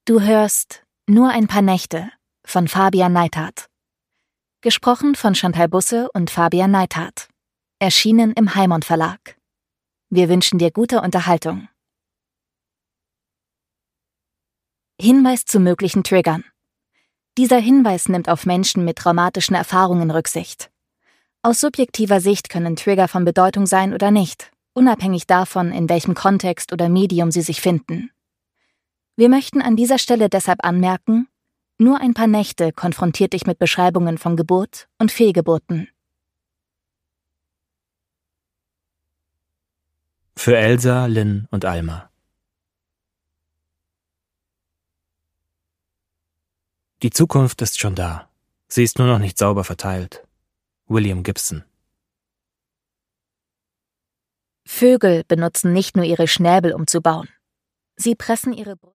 Du hörst Nur ein paar Nächte von Fabian Neithardt. Gesprochen von Chantal Busse und Fabian Neithardt. Erschienen im Heimont Verlag. Wir wünschen dir gute Unterhaltung. Hinweis zu möglichen Triggern. Dieser Hinweis nimmt auf Menschen mit traumatischen Erfahrungen Rücksicht. Aus subjektiver Sicht können Trigger von Bedeutung sein oder nicht, unabhängig davon, in welchem Kontext oder Medium sie sich finden. Wir möchten an dieser Stelle deshalb anmerken, Nur ein paar Nächte konfrontiert dich mit Beschreibungen von Geburt und Fehlgeburten. Für Elsa, Lynn und Alma. Die Zukunft ist schon da. Sie ist nur noch nicht sauber verteilt. William Gibson. Vögel benutzen nicht nur ihre Schnäbel, um zu bauen. Sie pressen ihre